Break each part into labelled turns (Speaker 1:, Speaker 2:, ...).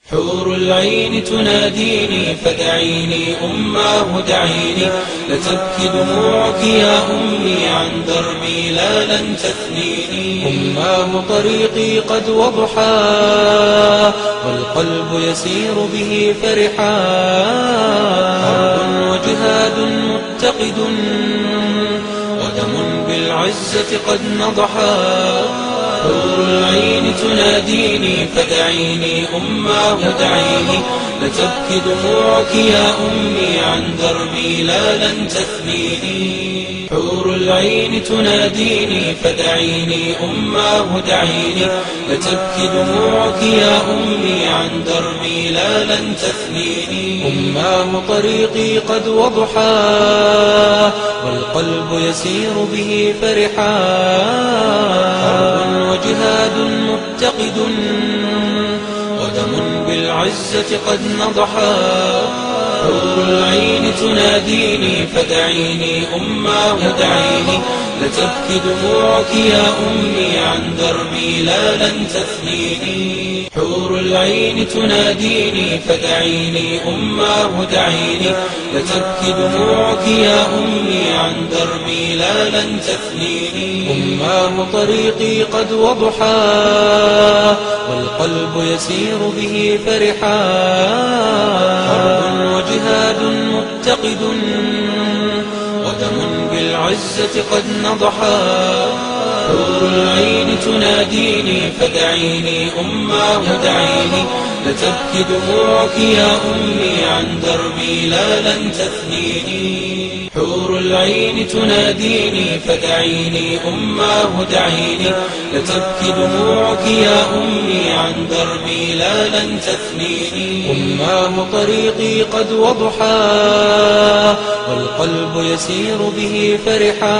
Speaker 1: حور العين تناديني فدعيني أماه دعيني، لتبكي دموعك يا أمي عن دربي لا لن تثنيني. أماه طريقي قد وضحى والقلب يسير به فرحا، حرب وجهاد متقد ودم بالعزة قد نضحا. حور العين تناديني فدعيني أماه دعيني، لتبكي دموعك يا أمي عن دربي لا لن تثنيني. حور العين تناديني فدعيني أماه دعيني، لتبكي دموعك يا أمي عن دربي لا لن تثنيني. أماه طريقي قد وضحى والقلب يسير به فرحا، حرب وجهاد متقد ودم بالعزة قد نضحا. حور العين تناديني فدعيني أماه دعيني، لتبكي دموعك يا أمي عن دربي لا لن تثنيني. حور العين تناديني فدعيني أماه دعيني، لتبكي دموعك يا أمي عن دربي لا لن تثنيني. أماه طريقي قد وضحى والقلب يسير به فرحا، حرب وجهاد متقد ودم بالعزة قد نضحا. حور العين تناديني فدعيني أماه دعيني، لتبكي دموعك يا أمي عن دربي لا لن تثنيني. حور العين تناديني فدعيني أماه دعيني، لتبكي دموعك يا أمي عن دربي لا لن تثنيني. أماه طريقي قد وضحى والقلب يسير به فرحا،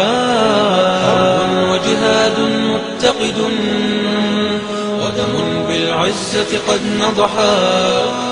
Speaker 1: حرب وجهاد متقد ودم بالعزة قد نضحا.